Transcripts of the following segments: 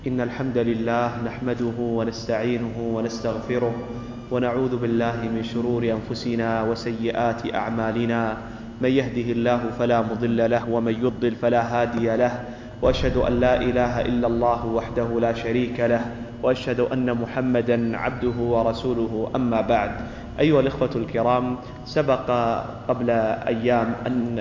إن الحمد لله نحمده ونستعينه ونستغفره ونعوذ بالله من شرور أنفسنا وسيئات أعمالنا. من يهده الله فلا مضل له ومن يضلل فلا هادي له، وأشهد أن لا إله إلا الله وحده لا شريك له، وأشهد أن محمدا عبده ورسوله. أما بعد، أيها الإخوة الكرام، سبق قبل أيام أن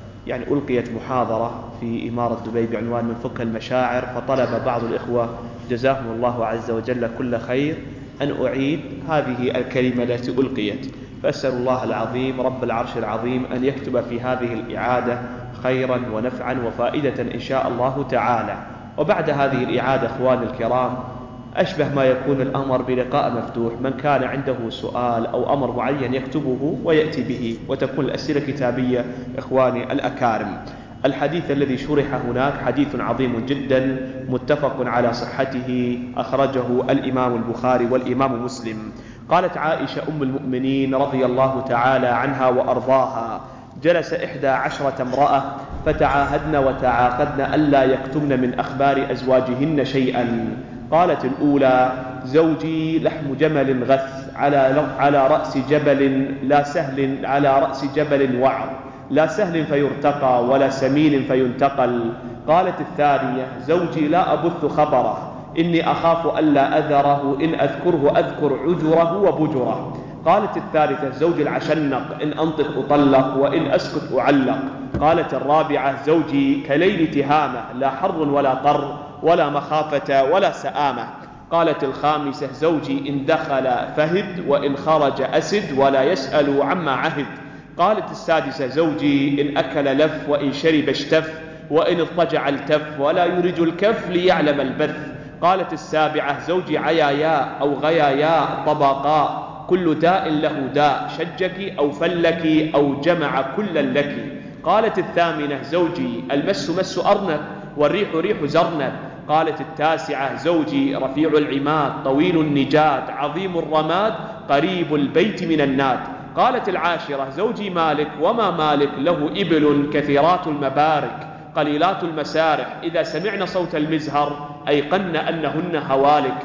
ألقيت محاضرة في إمارة دبي بعنوان من فقه المشاعر، فطلب بعض الإخوة جزاهم الله عز وجل كل خير أن أعيد هذه الكلمة التي ألقيت، فأسأل الله العظيم رب العرش العظيم أن يكتب في هذه الإعادة خيرا ونفعا وفائدة إن شاء الله تعالى. وبعد هذه الإعادة إخواني الكرام، أشبه ما يكون الأمر بلقاء مفتوح، من كان عنده سؤال أو أمر معين يكتبه ويأتي به، وتكون الأسئلة كتابية. إخواني الأكارم، الحديث الذي شرح هناك حديث عظيم جدا متفق على صحته، أخرجه الإمام البخاري والإمام مسلم. قالت عائشة أم المؤمنين رضي الله تعالى عنها وأرضاها: جلس 11 امرأة فتعاهدن وتعاقدن ألا يكتمن من أخبار أزواجهن شيئا. قالت الأولى: زوجي لحم جمل غث على رأس جبل لا سهل، على رأس جبل وعر، لا سهل فيرتقى ولا سمين فينتقل. قالت الثانية: زوجي لا أبث خبره، إني أخاف ألا أذره، إن أذكره أذكر عجره وبجره. قالت الثالثة: زوجي العشنق، إن أنطق أطلق وإن أسكت أعلق. قالت الرابعة: زوجي كليل تهامة، لا حر ولا قر ولا مخافة ولا سآمة. قالت الخامسة: زوجي إن دخل فهد وإن خرج أسد، ولا يسأل عما عهد. قالت السادسة: زوجي إن أكل لف وإن شرب اشتف، وإن اضطجع التف، ولا يرج الكف ليعلم البث. قالت السابعة: زوجي عياياء أو غياياء طبقاء، كل داء له داء، شجك أو فلك أو جمع كلا لك. قالت الثامنة: زوجي المس مس أرنب والريح ريح زرنب. قالت التاسعة: زوجي رفيع العماد طويل النجاد عظيم الرماد قريب البيت من الناد. قالت العاشرة: زوجي مالك، وما مالك له إبل كثيرات المبارك قليلات المسارح، إذا سمعن صوت المزهر أيقن أنهن هوالك.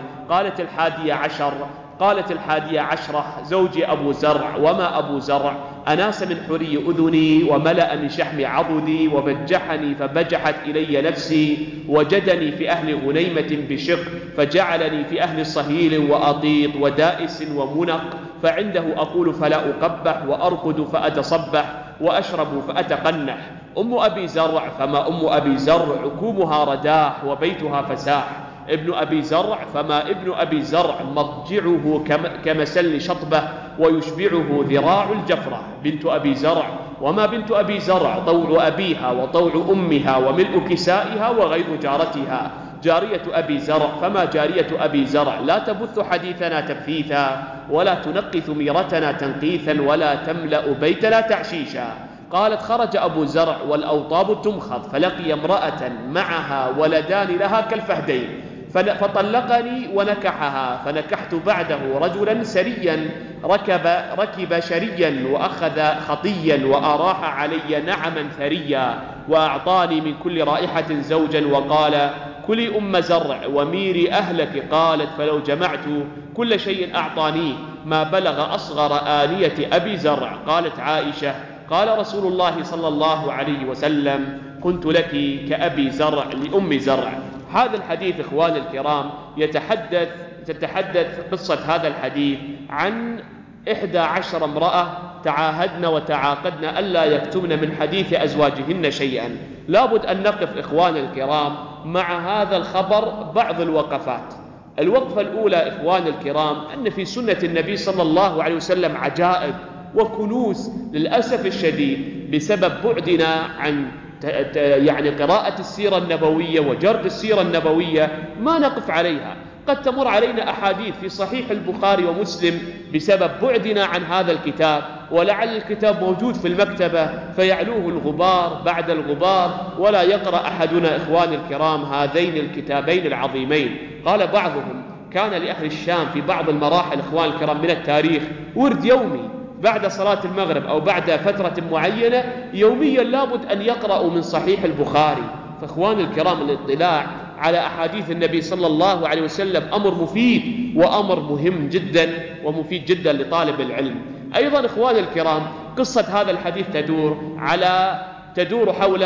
قالت الحادية عشرة: زوجي أبو زرع، وما أبو زرع، أناس من حري أذني وملأ من شحم عضدي، وبجحني فبجحت إلي نفسي، وجدني في أهل غنيمة بشق، فجعلني في أهل صهيل وأطيط ودائس ومنق، فعنده أقول فلا أقبح، وأرقد فأتصبح، وأشرب فأتقنح. أم أبي زرع، فما أم أبي زرع، عكومها رداح وبيتها فساح. ابن أبي زرع، فما ابن أبي زرع، مضجعه كمسل شطبة، ويشبعه ذراع الجفرة. بنت أبي زرع، وما بنت أبي زرع، طوع أبيها وطوع أمها وملء كسائها وغير جارتها. جارية أبي زرع، فما جارية أبي زرع، لا تبث حديثنا تبثيثا، ولا تنقث ميرتنا تنقيثا، ولا تملأ بيتنا تعشيشا. قالت: خرج أبو زرع والأوطاب تمخض، فلقي امرأة معها ولدان لها كالفهدين، فطلقني ونكحها، فنكحت بعده رجلا سريا ركب شريا وأخذ خطيا، وأراح علي نعما ثريا، وأعطاني من كل رائحة زوجا، وقال: كلي أم زرع وميري أهلك. قالت: فلو جمعت كل شيء أعطانيه ما بلغ أصغر آنية أبي زرع. قالت عائشة: قال رسول الله صلى الله عليه وسلم: كنت لك كأبي زرع لأم زرع. هذا الحديث إخواني الكرام تتحدث قصة هذا الحديث عن 11 امرأة تعاهدن وتعاقدن ألا يكتمن من حديث أزواجهن شيئا. لابد أن نقف إخواني الكرام مع هذا الخبر بعض الوقفات. الوقفة الأولى إخواني الكرام، أن في سنة النبي صلى الله عليه وسلم عجائب وكنوز. للأسف الشديد بسبب بعدنا عن قراءة السيرة النبوية وجرد السيرة النبوية ما نقف عليها. قد تمر علينا أحاديث في صحيح البخاري ومسلم بسبب بعدنا عن هذا الكتاب، ولعل الكتاب موجود في المكتبة فيعلوه الغبار بعد الغبار، ولا يقرأ أحدنا إخواني الكرام هذين الكتابين العظيمين. قال بعضهم: كان لأهل الشام في بعض المراحل إخواني الكرام من التاريخ ورد يومي بعد صلاة المغرب أو بعد فترة معينة يوميا لابد أن يقرأوا من صحيح البخاري. فإخواني الكرام، الاطلاع على أحاديث النبي صلى الله عليه وسلم أمر مفيد وأمر مهم جدا ومفيد جدا لطالب العلم. أيضا إخواني الكرام، قصة هذا الحديث تدور حول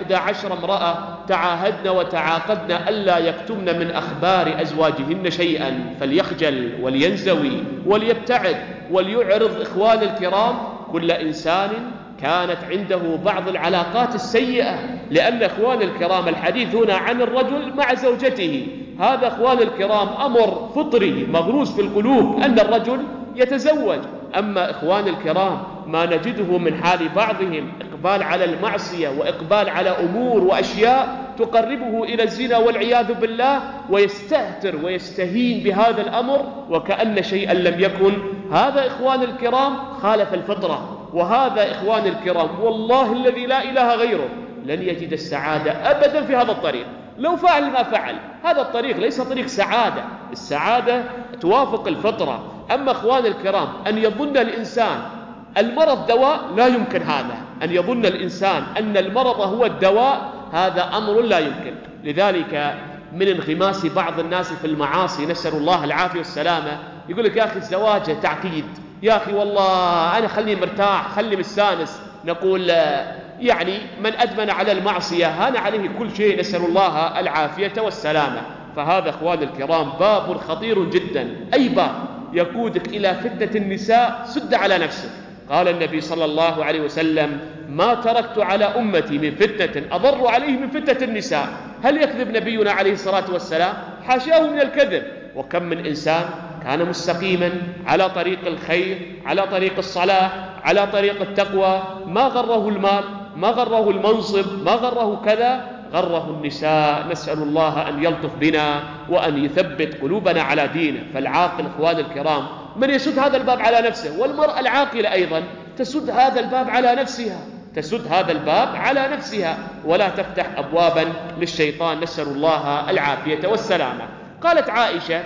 11 امرأة تعاهدن وتعاقدن ألا يكتمن من أخبار أزواجهن شيئا، فليخجل ولينزوي وليبتعد وليعرض إخواني الكرام كل إنسان كانت عنده بعض العلاقات السيئة، لأن إخواني الكرام الحديث هنا عن الرجل مع زوجته. هذا إخواني الكرام أمر فطري مغروس في القلوب أن الرجل يتزوج. أما إخواني الكرام ما نجده من حال بعضهم إقبال على المعصية وإقبال على أمور وأشياء تقربه إلى الزنا والعياذ بالله، ويستهتر ويستهين بهذا الأمر وكأن شيئا لم يكن. هذا إخواني الكرام خالف الفطرة، وهذا إخواني الكرام والله الذي لا إله غيره لن يجد السعادة أبدا في هذا الطريق لو فعل ما فعل. هذا الطريق ليس طريق سعادة، السعادة توافق الفطرة. أما إخواني الكرام أن يظن الإنسان المرض دواء، لا يمكن هذا. أن يظن الإنسان أن المرض هو الدواء، هذا أمر لا يمكن. لذلك من انغماس بعض الناس في المعاصي، نسأل الله العافية والسلامة، يقول لك يا أخي الزواج تعقيد، يا أخي والله أنا خلني مرتاح خلني مستانس. نقول يعني من أدمن على المعصية هان عليه كل شيء، نسأل الله العافية والسلامة. فهذا إخواني الكرام باب خطير جدا، أي باب يقودك إلى فتنة النساء سد على نفسك. قال النبي صلى الله عليه وسلم: ما تركت على أمتي من فتنة أضر عليه من فتنة النساء. هل يكذب نبينا عليه الصلاة والسلام؟ حاشاه من الكذب. وكم من إنسان كان مستقيما على طريق الخير، على طريق الصلاح، على طريق التقوى، ما غره المال، ما غره المنصب، ما غره كذا، غره النساء. نسأل الله أن يلطف بنا وأن يثبت قلوبنا على دينه. فالعاقل إخواني الكرام من يسد هذا الباب على نفسه، والمرأة العاقلة أيضا تسد هذا الباب على نفسها، تسد هذا الباب على نفسها ولا تفتح أبوابا للشيطان، نسأل الله العافية والسلامة. قالت عائشة: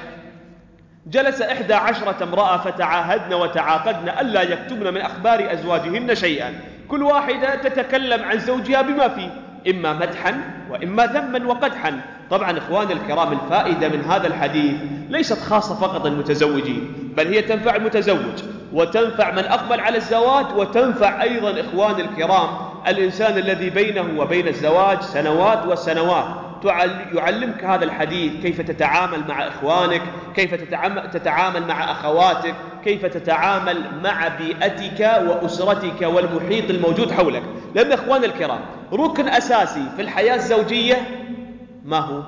جلس 11 امرأة فتعاهدن وتعاقدن ألا يكتمن من أخبار أزواجهن شيئا، كل واحدة تتكلم عن زوجها بما فيه، إما مدحا وإما ذما وقدحا. طبعا إخواني الكرام الفائدة من هذا الحديث ليست خاصة فقط المتزوجين، بل هي تنفع المتزوج وتنفع من أقبل على الزواج، وتنفع أيضا إخواني الكرام الإنسان الذي بينه وبين الزواج سنوات وسنوات. يعلمك هذا الحديث كيف تتعامل مع إخوانك، كيف تتعامل مع أخواتك، كيف تتعامل مع بيئتك وأسرتك والمحيط الموجود حولك. لأن إخواني الكرام ركن أساسي في الحياة الزوجية ما هو؟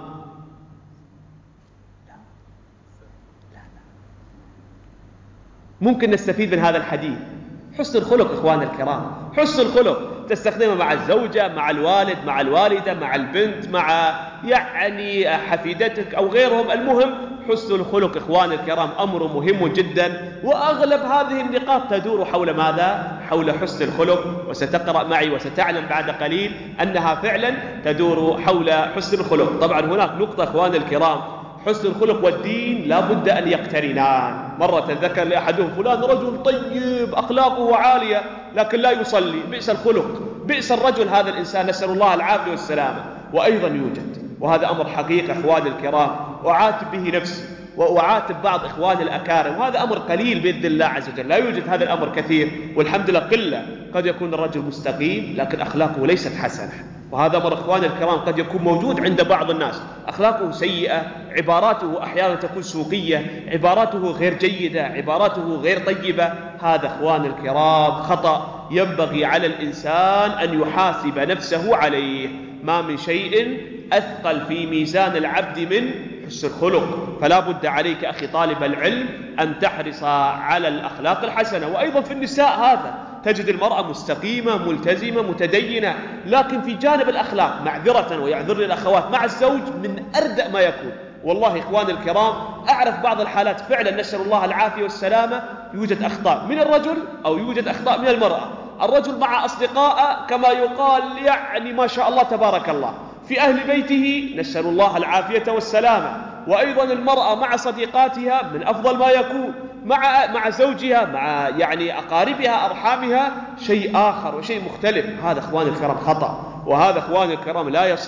ممكن نستفيد من هذا الحديث حسن الخلق. إخواني الكرام حسن الخلق تستخدمه مع الزوجة، مع الوالد، مع الوالدة، مع البنت، مع يعني حفيدتك أو غيرهم. المهم حسن الخلق إخواني الكرام أمر مهم جدا، وأغلب هذه النقاط تدور حول ماذا؟ حول حسن الخلق. وستقرأ معي وستعلم بعد قليل أنها فعلا تدور حول حسن الخلق. طبعا هناك نقطة إخواني الكرام، حسن الخلق والدين لا بد أن يقترنان. مرة ذكر لأحدهم: فلان رجل طيب أخلاقه عالية لكن لا يصلي، بئس الخلق، بئس الرجل هذا الإنسان، نسأل الله العافية والسلامة. وأيضا يوجد، وهذا أمر حقيقة إخواني الكرام، أعاتب به نفسي وأعاتب بعض إخواني الأكارم، وهذا أمر قليل بإذن الله عز وجل، لا يوجد هذا الأمر كثير والحمد لله قلة. قد يكون الرجل مستقيم لكن أخلاقه ليست حسنة، وهذا أمر إخواني الكرام قد يكون موجود عند بعض الناس، أخلاقه سيئة، عباراته أحيانا تكون سوقية، عباراته غير جيدة، عباراته غير طيبة. هذا إخواني الكرام خطأ ينبغي على الإنسان أن يحاسب نفسه عليه. ما من شيء أثقل في ميزان العبد من حسن الخلق. فلا بد عليك أخي طالب العلم أن تحرص على الأخلاق الحسنة. وأيضا في النساء هذا تجد المرأة مستقيمة ملتزمة متدينة، لكن في جانب الأخلاق معذرة ويعذر الأخوات مع الزوج من أردأ ما يكون. والله إخواني الكرام أعرف بعض الحالات فعلا نسأل الله العافية والسلامة يوجد أخطاء من الرجل أو يوجد أخطاء من المرأة. الرجل مع أصدقائه كما يقال يعني ما شاء الله تبارك الله، في أهل بيته نسأل الله العافية والسلامة. وأيضا المرأة مع صديقاتها من أفضل ما يكون، مع زوجها، مع يعني أقاربها أرحامها شيء آخر وشيء مختلف. هذا إخواني الكرام خطأ، وهذا إخواني الكرام لا يصح.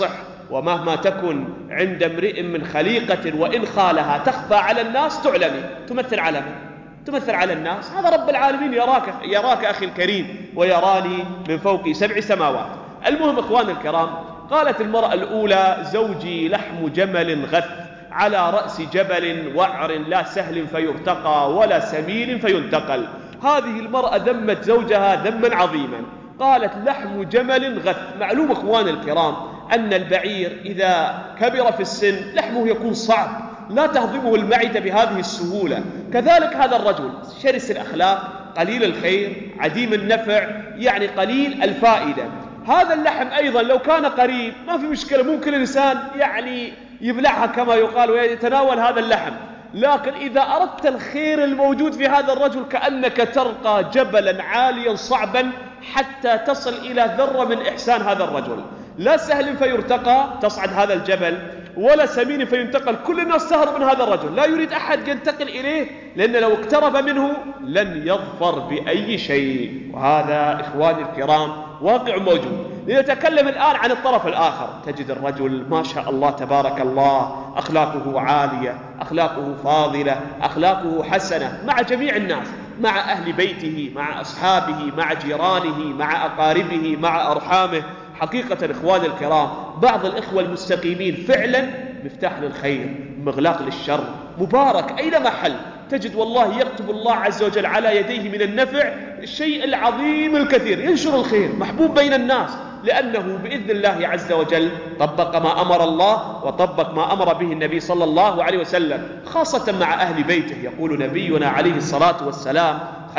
ومهما تكن عند امرئ من خليقة وإن خالها تخفى على الناس تعلمي. تمثل على من؟ تمثل على الناس. هذا رب العالمين يراك أخي الكريم ويراني من فوق 7 سماوات. المهم إخواني الكرام، قالت المرأة الأولى: زوجي لحم جمل غث على رأس جبل وعر لا سهل فيرتقى ولا سمين فينتقل. هذه المرأة ذمت زوجها ذما عظيما، قالت لحم جمل غث. معلوم إخواني الكرام أن البعير إذا كبر في السن لحمه يكون صعب، لا تهضمه المعدة بهذه السهولة. كذلك هذا الرجل شرس الأخلاق، قليل الخير، عديم النفع، يعني قليل الفائدة. هذا اللحم أيضا لو كان قريب ما في مشكلة، ممكن الإنسان يعني يبلعها كما يقال ويتناول هذا اللحم. لكن إذا أردت الخير الموجود في هذا الرجل كأنك ترقى جبلا عاليا صعبا حتى تصل إلى ذرة من إحسان هذا الرجل. لا سهل فيرتقى تصعد هذا الجبل، ولا سمين فينتقل. كل الناس تهرب من هذا الرجل، لا يريد أحد ينتقل إليه، لأن لو اقترب منه لن يظفر بأي شيء. وهذا إخواني الكرام واقع موجود. لنتكلم الآن عن الطرف الآخر. تجد الرجل ما شاء الله تبارك الله أخلاقه عالية، أخلاقه فاضلة، أخلاقه حسنة مع جميع الناس، مع أهل بيته، مع أصحابه، مع جيرانه، مع أقاربه، مع أرحامه. حقيقة إخواني الكرام بعض الإخوة المستقيمين فعلا مفتاح للخير، مغلاق للشر، مبارك أينما حل. تجد والله يكتب الله عز وجل على يديه من النفع الشيء العظيم الكثير، ينشر الخير، محبوب بين الناس، لأنه بإذن الله عز وجل طبق ما أمر الله وطبق ما أمر به النبي صلى الله عليه وسلم، خاصة مع أهل بيته. يقول نبينا عليه الصلاة والسلام: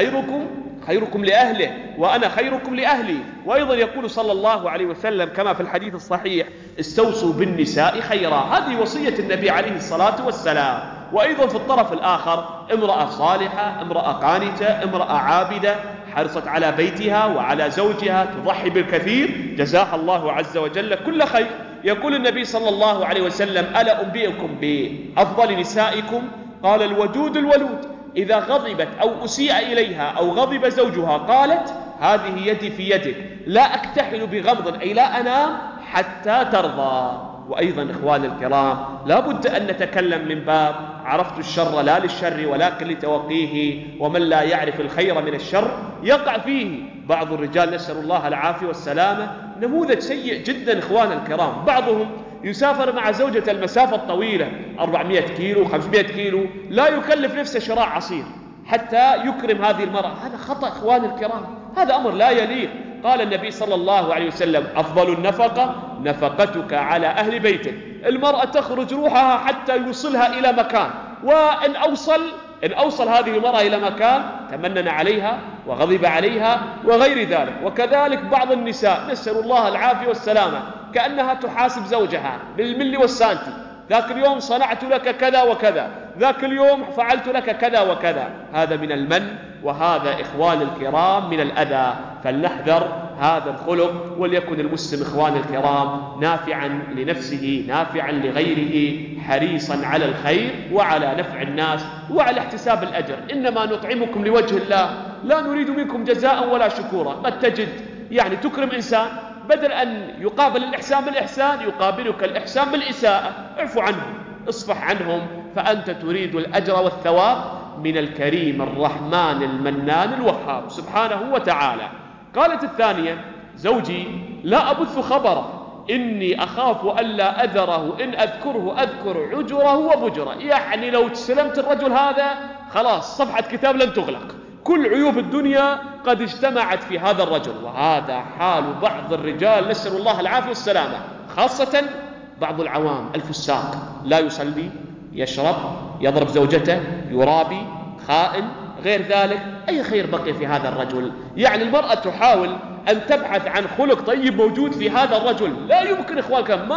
خيركم لأهله وأنا خيركم لأهلي. وأيضا يقول صلى الله عليه وسلم كما في الحديث الصحيح: استوصوا بالنساء خيرا. هذه وصية النبي عليه الصلاة والسلام. وأيضا في الطرف الآخر امرأة صالحة، امرأة قانتة، امرأة عابدة، حرصت على بيتها وعلى زوجها، تضحي بالكثير، جزاها الله عز وجل كل خير. يقول النبي صلى الله عليه وسلم: ألا أنبئكم بأفضل نسائكم؟ قال: الودود الولود. إذا غضبت أو أسيء إليها أو غضب زوجها قالت: هذه يدي في يدك، لا أكتحل بغمض، أي لا أنام حتى ترضى. وأيضا إخواني الكرام لا بد أن نتكلم من باب عرفت الشر لا للشر ولكن لتوقيه، ومن لا يعرف الخير من الشر يقع فيه. بعض الرجال نسأل الله العافية والسلامة نموذج سيء جدا إخواني الكرام. بعضهم يسافر مع زوجة المسافة الطويلة 400 كيلو 500 كيلو، لا يكلف نفسه شراء عصير حتى يكرم هذه المرأة. هذا خطأ إخواني الكرام، هذا أمر لا يليق. قال النبي صلى الله عليه وسلم: أفضل النفقة نفقتك على أهل بيتك. المرأة تخرج روحها حتى يوصلها إلى مكان، وإن أوصل هذه المرأة إلى مكان تمنن عليها وغضب عليها وغير ذلك. وكذلك بعض النساء نسأل الله العافية والسلامة كأنها تحاسب زوجها بالملي والسانتي: ذاك اليوم صنعت لك كذا وكذا، ذاك اليوم فعلت لك كذا وكذا. هذا من المن، وهذا إخوان الكرام من الأذى. فلنحذر هذا الخلق، وليكن المسلم إخوان الكرام نافعا لنفسه نافعا لغيره، حريصا على الخير وعلى نفع الناس وعلى احتساب الأجر. إنما نطعمكم لوجه الله لا نريد منكم جزاء ولا شكورا. قد تجد يعني تكرم إنسان، بدل أن يقابل الإحسان بالإحسان يقابلك الإحسان بالإساءة. اعفو عنهم، اصفح عنهم، فأنت تريد الأجر والثواب من الكريم الرحمن المنان الوهاب سبحانه وتعالى. قالت الثانية: زوجي لا أبث خبره، إني أخاف ألا أذره، إن أذكره أذكر عجره وبجره. يعني لو تسلمت الرجل هذا خلاص صفحة كتاب لن تغلق، كل عيوب الدنيا قد اجتمعت في هذا الرجل. وهذا حال بعض الرجال نسأل الله العافية والسلامة، خاصة بعض العوام الفساق، لا يصلي، يشرب، يضرب زوجته، يرابي، خائن، غير ذلك. أي خير بقي في هذا الرجل؟ يعني المرأة تحاول أن تبحث عن خلق طيب موجود في هذا الرجل، لا يمكن إخوانك،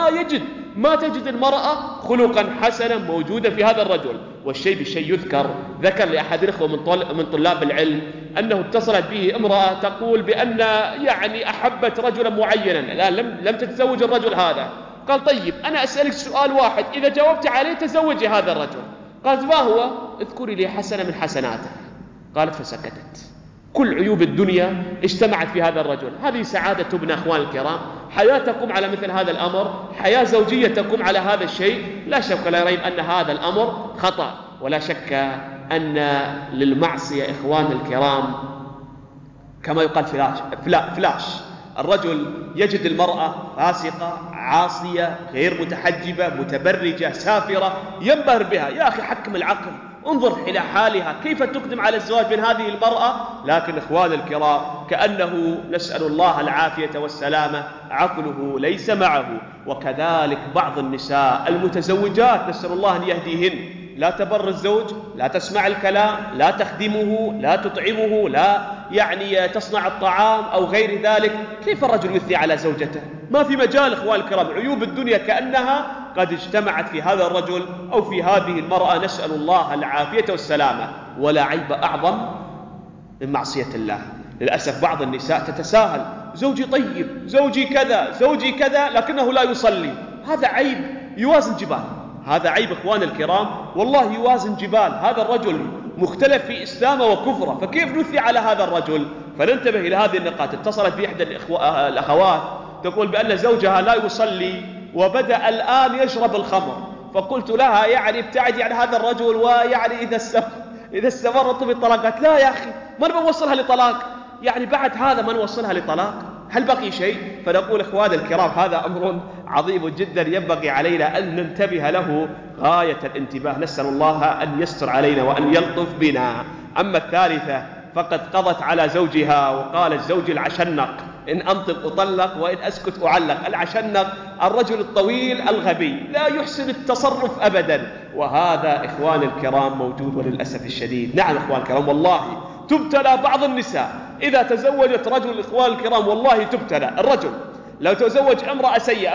ما تجد المرأة خلقا حسنا موجودا في هذا الرجل. والشيء بالشيء ذكر لأحد الإخوة من طلاب العلم أنه اتصلت به امرأة تقول بأن يعني أحبت رجلا معينا، الآن لم تتزوج الرجل هذا. قال: طيب أنا أسألك سؤال واحد، إذا جاوبت عليه تزوجي هذا الرجل. قالت: ما هو؟ اذكري لي حسنة من حسناته. قالت: فسكتت. كل عيوب الدنيا اجتمعت في هذا الرجل. هذه سعادتنا أخوان الكرام، حياتكم على مثل هذا الأمر، حياة زوجيتكم على هذا الشيء. لا شك ولا ريب أن هذا الأمر خطأ، ولا شك أن للمعصية إخوان الكرام كما يقال فلاش. الرجل يجد المرأة فاسقة عاصية غير متحجبة متبرجة سافرة، ينبهر بها. يا أخي حكم العقل، انظر إلى حالها كيف تقدم على الزواج من هذه المرأة. لكن إخوان الكرام كأنه نسأل الله العافية والسلامة عقله ليس معه. وكذلك بعض النساء المتزوجات نسأل الله أن يهديهن، لا تبر الزوج، لا تسمع الكلام، لا تخدمه، لا تطعمه، لا تصنع الطعام أو غير ذلك. كيف الرجل يثني على زوجته؟ ما في مجال إخوان الكرام. عيوب الدنيا كأنها قد اجتمعت في هذا الرجل أو في هذه المرأة، نسأل الله العافية والسلامة. ولا عيب أعظم من معصية الله. للأسف بعض النساء تتساهل، زوجي طيب، زوجي كذا، زوجي كذا، لكنه لا يصلي. هذا عيب يوازن جبال، هذا عيب إخوان الكرام، والله يوازن جبال. هذا الرجل مختلف في إسلامه وكفره، فكيف نثني على هذا الرجل؟ فننتبه إلى هذه النقاط. اتصلت بإحدى الأخوات تقول بأن زوجها لا يصلي وبدأ الآن يشرب الخمر، فقلت لها ابتعدي عن هذا الرجل، إذا استمرت بالطلاقات. لا يا أخي، ما نوصلها لطلاق، بعد هذا ما نوصلها لطلاق، هل بقي شيء؟ فنقول إخوان الكرام هذا أمر عظيم جدا ينبغي علينا أن ننتبه له غاية الانتباه. نسأل الله أن يستر علينا وأن يلطف بنا. أما الثالثة فقد قضت على زوجها وقال الزوج العشنق إن أنطق أطلق وإن أسكت أعلق. العشنق الرجل الطويل الغبي لا يحسن التصرف أبدا، وهذا إخوان الكرام موجود وللأسف الشديد. نعم إخوان الكرام، والله تبتلى بعض النساء إذا تزوجت رجل. إخوان الكرام والله تبتلى. الرجل لو تزوج امرأة سيئة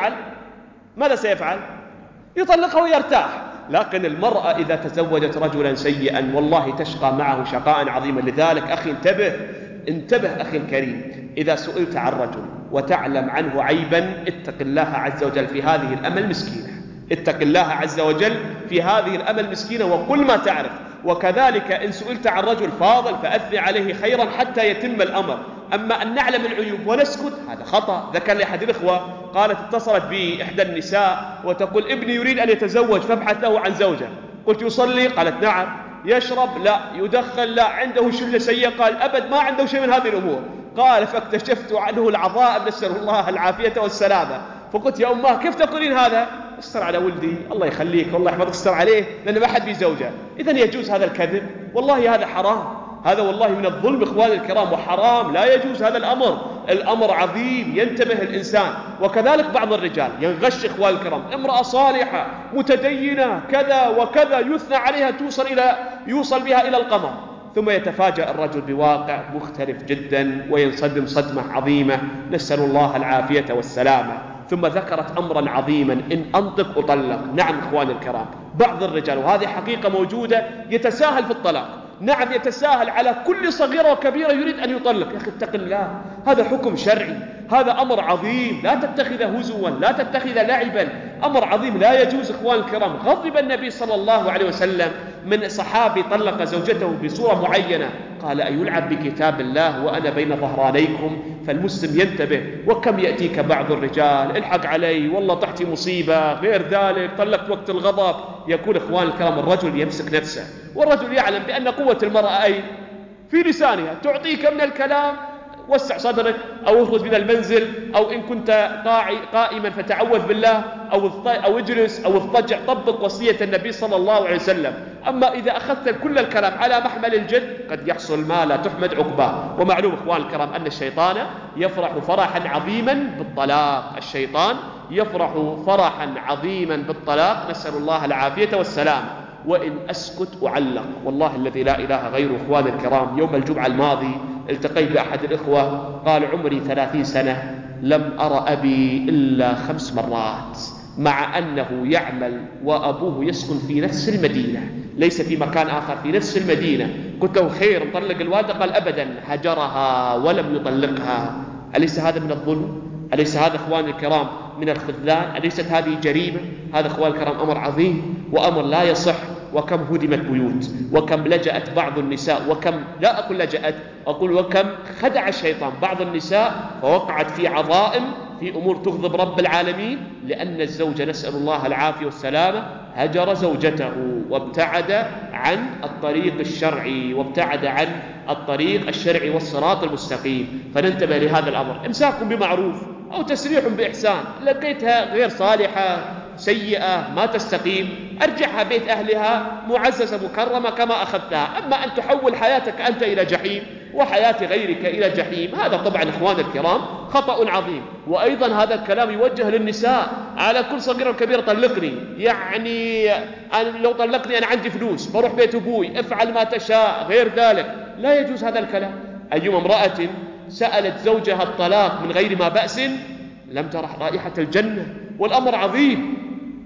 ماذا سيفعل؟ يطلقها ويرتاح. لكن المرأة إذا تزوجت رجلا سيئا والله تشقى معه شقاء عظيما. لذلك أخي انتبه أخي الكريم، إذا سئلت عن رجل وتعلم عنه عيبا اتق الله عز وجل في هذه الأمة المسكينة، اتق الله عز وجل في هذه الأمة المسكينة وقل ما تعرف. وكذلك إن سئلت عن رجل فاضل فأثني عليه خيرا حتى يتم الأمر. أما أن نعلم العيوب ونسكت هذا خطأ. ذكر لي أحد الإخوة قالت اتصلت بإحدى النساء وتقول ابني يريد أن يتزوج فابحث له عن زوجة. قلت يصلي؟ قالت نعم. يشرب؟ لا. يدخن؟ لا. عنده شلة سيئة؟ قال أبد ما عنده شيء من هذه الأمور. قال فاكتشفت عنه العظائم نسأل الله العافية والسلامة. فقلت يا أماه كيف تقولين هذا؟ استر على ولدي، الله يخليك والله يحفظك، استر عليه لأن ما حد بزوجه. إذن يجوز هذا الكذب؟ والله هذا حرام، هذا والله من الظلم إخواني الكرام، وحرام لا يجوز هذا الأمر عظيم ينتبه الإنسان. وكذلك بعض الرجال ينغش إخواني الكرام، امرأة صالحة متدينة كذا وكذا يثنى عليها يوصل بها إلى القمر، ثم يتفاجأ الرجل بواقع مختلف جدا وينصدم صدمة عظيمة، نسأل الله العافية والسلامة. ثم ذكرت أمرا عظيما إن أنطق أطلق. نعم إخواني الكرام، بعض الرجال وهذه حقيقة موجودة يتساهل في الطلاق. نعم يتساهل على كل صغيرة وكبيرة يريد أن يطلق. يا أخي اتق الله، هذا حكم شرعي، هذا أمر عظيم لا تتخذه هزوا، لا تتخذ لعبا، أمر عظيم لا يجوز إخوان الكرام. غضب النبي صلى الله عليه وسلم من صحابي طلق زوجته بصورة معينة، قال أيلعب بكتاب الله وأنا بين ظهرانيكم؟ فالمسلم ينتبه. وكم يأتيك بعض الرجال الحق علي والله طحتي مصيبة غير ذلك طلقت وقت الغضب. يكون إخوان الكرام الرجل يمسك نفسه، والرجل يعلم بأن قوة المرأة أي في لسانها، تعطيك من الكلام وسع صدرك أو اخرج من المنزل، أو إن كنت قائما فتعوذ بالله أو اجلس أو اضطجع، طبق وصية النبي صلى الله عليه وسلم. أما إذا أخذت كل الكلام على محمل الجد قد يحصل ما لا تحمد عقباه. ومعلوم إخوان الكرام أن الشيطان يفرح فرحا عظيما بالطلاق، الشيطان يفرح فرحا عظيما بالطلاق، نسأل الله العافية والسلام. وإن أسكت أعلق. والله الذي لا إله غيره إخوان الكرام، يوم الجمعة الماضي التقيت بأحد الإخوة قال عمري 30 سنة لم أرى أبي إلا 5 مرات، مع أنه يعمل وأبوه يسكن في نفس المدينة ليس في مكان آخر، في نفس المدينة. قلت له خير نطلق الوالدة؟ قال أبدا هجرها ولم يطلقها. أليس هذا من الظلم؟ أليس هذا إخوان الكرام من الخذلان؟ أليست هذه جريمة؟ هذا إخوان الكرام أمر عظيم وأمر لا يصح وكم هدمت بيوت، وكم لجأت بعض النساء، وكم لا أقول لجأت، أقول وكم خدع الشيطان بعض النساء فوقعت في عظائم، في أمور تغضب رب العالمين، لأن الزوج نسأل الله العافية والسلامة هجر زوجته وابتعد عن الطريق الشرعي، وابتعد عن الطريق الشرعي والصراط المستقيم. فننتبه لهذا الأمر. إمساك بمعروف أو تسريح بإحسان. لقيتها غير صالحة، سيئة، ما تستقيم، أرجعها بيت أهلها معززة مكرمة كما أخذتها. أما أن تحول حياتك أنت إلى جحيم وحياة غيرك إلى جحيم، هذا طبعا إخوان الكرام خطأ عظيم. وأيضا هذا الكلام يوجه للنساء على كل صغير وكبير طلقني، يعني أنا لو طلقني أنا عندي فلوس بروح بيت أبوي، افعل ما تشاء، غير ذلك لا يجوز هذا الكلام. أيما امرأة سألت زوجها الطلاق من غير ما بأس لم ترح رائحة الجنة، والأمر عظيم.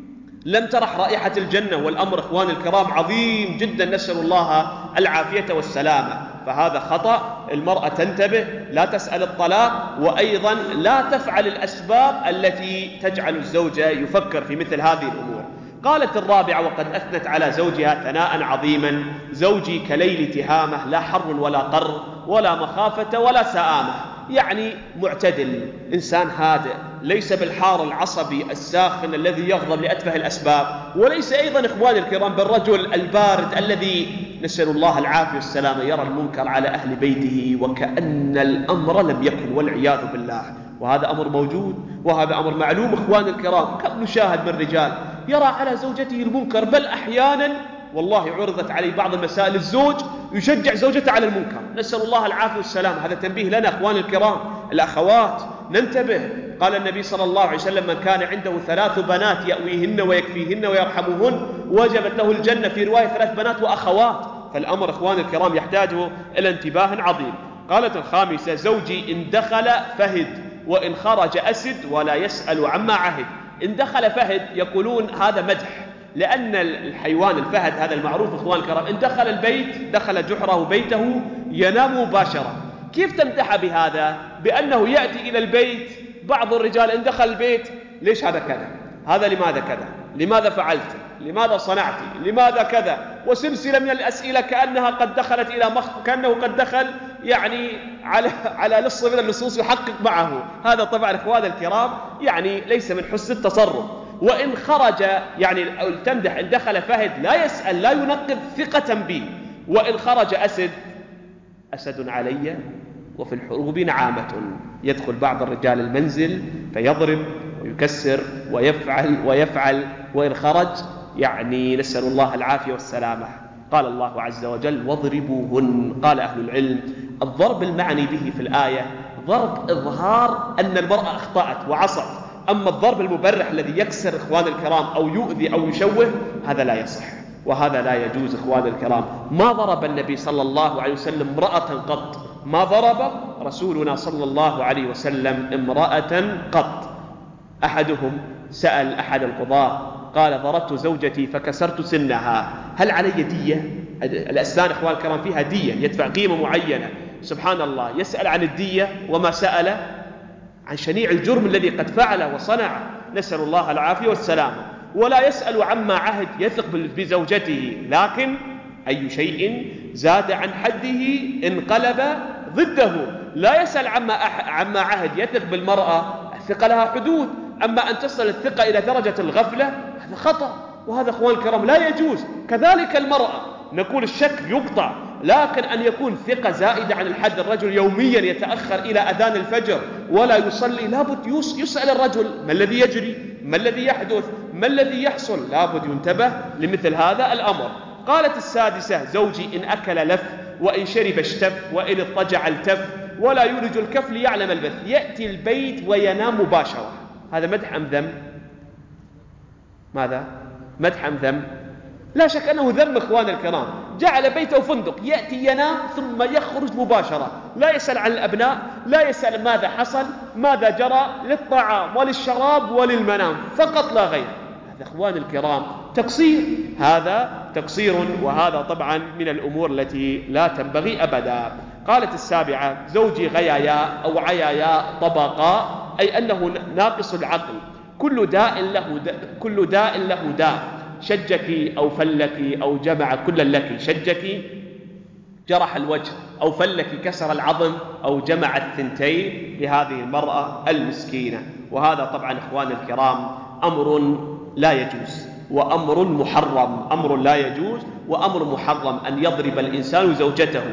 لم ترح رائحة الجنة، والأمر إخوان الكرام عظيم جدا، نسأل الله العافية والسلامة. فهذا خطأ. المرأة تنتبه، لا تسأل الطلاق، وأيضا لا تفعل الأسباب التي تجعل الزوج يفكر في مثل هذه الأمور. قالت الرابعة وقد أثنت على زوجها ثناء عظيما: زوجي كليل تهامة، لا حر ولا قر ولا مخافة ولا سآمة. يعني معتدل، إنسان هادئ، ليس بالحار العصبي الساخن الذي يغضب لأتفه الأسباب، وليس أيضا إخواني الكرام بالرجل البارد الذي نسأل الله العافية والسلامة يرى المنكر على أهل بيته وكأن الأمر لم يكن، والعياذ بالله. وهذا أمر موجود، وهذا أمر معلوم إخواني الكرام. كم نشاهد من رجال يرى على زوجته المنكر، بل أحيانا والله عرضت علي بعض المسائل الزوج يشجع زوجته على المنكر، نسأل الله العافية والسلام. هذا تنبيه لنا إخواني الكرام. الأخوات ننتبه. قال النبي صلى الله عليه وسلم: من كان عنده 3 بنات يأويهن ويكفيهن ويرحمهن وجبت له الجنة. في رواية 3 بنات وأخوات. فالأمر إخواني الكرام يحتاج إلى انتباه عظيم. قالت الخامسة: زوجي إن دخل فهد وإن خرج أسد ولا يسأل عما عهد. إن دخل فهد يقولون هذا مدح، لأن الحيوان الفهد هذا المعروف إخوان الكرام إن دخل البيت دخل جحره بيته ينام مباشرة. كيف تمدح بهذا؟ بأنه يأتي إلى البيت. بعض الرجال إن دخل البيت: ليش هذا كذا؟ هذا لماذا كذا؟ لماذا فعلت؟ لماذا صنعت؟ لماذا كذا؟ وسلسلة من الأسئلة كأنها قد دخلت إلى كأنه قد دخل يعني على لص من اللصوص يحقق معه. هذا طبعا إخوان الكرام يعني ليس من حسن التصرف. وإن خرج يعني تمدح إن دخل فهد لا يسأل، لا ينقب ثقة به. وإن خرج أسد: أسد علي وفي الحروب نعامة. يدخل بعض الرجال المنزل فيضرب ويكسر ويفعل. وإن خرج يعني نسأل الله العافية والسلامة. قال الله عز وجل: واضربوهن. قال أهل العلم: الضرب المعني به في الآية ضرب إظهار أن المرأة أخطأت وعصت. أما الضرب المبرح الذي يكسر إخوان الكرام أو يؤذي أو يشوه هذا لا يصح، وهذا لا يجوز إخوان الكرام. ما ضرب النبي صلى الله عليه وسلم امرأة قط، ما ضرب رسولنا صلى الله عليه وسلم امرأة قط. أحدهم سأل أحد القضاة قال: ضربت زوجتي فكسرت سنها، هل علي دية؟ الأسنان إخوان الكرام فيها دية، يدفع قيمة معينة. سبحان الله، يسأل عن الدية وما سأل عن شنيع الجرم الذي قد فعله وصنع، نسأل الله العافية والسلامة. ولا يسأل عما عهد، يثق بزوجته، لكن أي شيء زاد عن حده انقلب ضده. لا يسأل عما عهد، يثق بالمرأة، الثقة لها حدود. أما أن تصل الثقة إلى درجة الغفلة هذا خطأ، وهذا أخوان الكرام لا يجوز. كذلك المرأة نقول الشك يقطع، لكن أن يكون ثقة زائدة عن الحد. الرجل يوميا يتأخر إلى أذان الفجر ولا يصلي، لابد يسأل الرجل: ما الذي يجري؟ ما الذي يحدث؟ ما الذي يحصل؟ لابد ينتبه لمثل هذا الأمر. قالت السادسة: زوجي إن أكل لف وإن شرب اشتف وإن اضطجع التف ولا يولج الكف ليعلم البث. يأتي البيت وينام مباشرة. هذا مدح أم ذم؟ ماذا؟ مدح أم ذم؟ لا شك أنه ذم إخوان الكرام. جعل بيته فندق، يأتي ينام ثم يخرج مباشرة، لا يسأل عن الأبناء، لا يسأل ماذا حصل، ماذا جرى، للطعام وللشراب وللمنام فقط لا غير. هذا إخوان الكرام تقصير، هذا تقصير، وهذا طبعا من الأمور التي لا تنبغي أبدا. قالت السابعة: زوجي غيايا أو عيايا طبقا، أي أنه ناقص العقل، كل داء له داء شجك أو فلك أو جمع كل لك، شجك جرح الوجه، أو فلك كسر العظم، أو جمع الثنتين لهذه المرأة المسكينة. وهذا طبعا إخواني الكرام أمر لا يجوز وأمر محرم، أمر لا يجوز وأمر محرم أن يضرب الإنسان زوجته.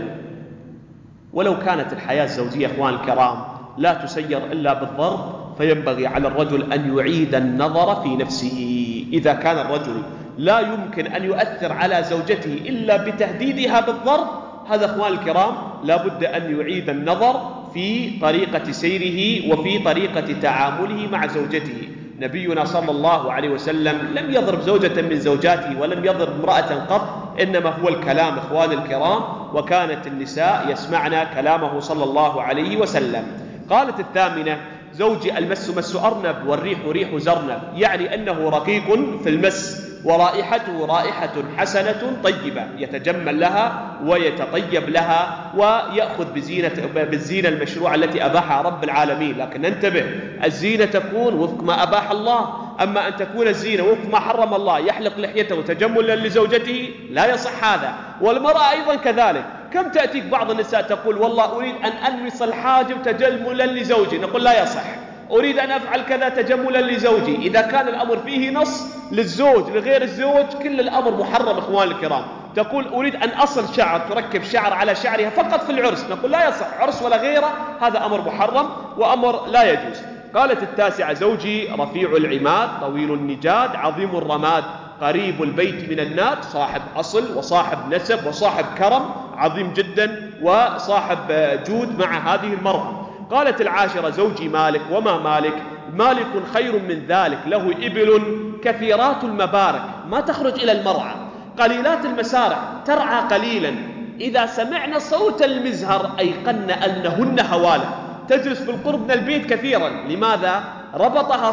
ولو كانت الحياة الزوجية إخواني الكرام لا تسير إلا بالضرب، فينبغي على الرجل أن يعيد النظر في نفسه. إذا كان الرجل لا يمكن أن يؤثر على زوجته إلا بتهديدها بالضرب، هذا إخواني الكرام لا بد أن يعيد النظر في طريقة سيره وفي طريقة تعامله مع زوجته. نبينا صلى الله عليه وسلم لم يضرب زوجة من زوجاته ولم يضرب امرأة قط، إنما هو الكلام إخواني الكرام، وكانت النساء يسمعن كلامه صلى الله عليه وسلم. قالت الثامنة: زوجي المس مس أرنب والريح ريح زرنب، يعني أنه رقيق في المس ورائحته رائحة حسنة طيبة، يتجمل لها ويتطيب لها ويأخذ بالزينة المشروعة التي أباحها رب العالمين. لكن ننتبه، الزينة تكون وفق ما أباح الله، أما أن تكون الزينة وفق ما حرم الله، يحلق لحيته تجملا لزوجته، لا يصح هذا. والمرأة أيضا كذلك. كم تأتيك بعض النساء تقول: والله أريد أن ألمس الحاجب تجملا لزوجي، نقول لا يصح. أريد أن أفعل كذا تجملا لزوجي. إذا كان الأمر فيه نص للزوج لغير الزوج، كل الأمر محرم إخواني الكرام. تقول: أريد أن أصل شعر، تركب شعر على شعرها فقط في العرس، نقول لا يصح، عرس ولا غيره، هذا أمر محرم وأمر لا يجوز. قالت التاسعة: زوجي رفيع العماد طويل النجاد عظيم الرماد قريب البيت من الناد، صاحب أصل وصاحب نسب وصاحب كرم عظيم جدا وصاحب جود مع هذه المرأة. قالت العاشرة: زوجي مالك. وما مالك؟ مالك خير من ذلك، له إبل كثيرات المبارك ما تخرج إلى المرعى، قليلات المسارع ترعى قليلا، إذا سمعن صوت المزهر أيقن أنهن هوالة، تجلس بالقرب من البيت كثيرا. لماذا؟ ربطها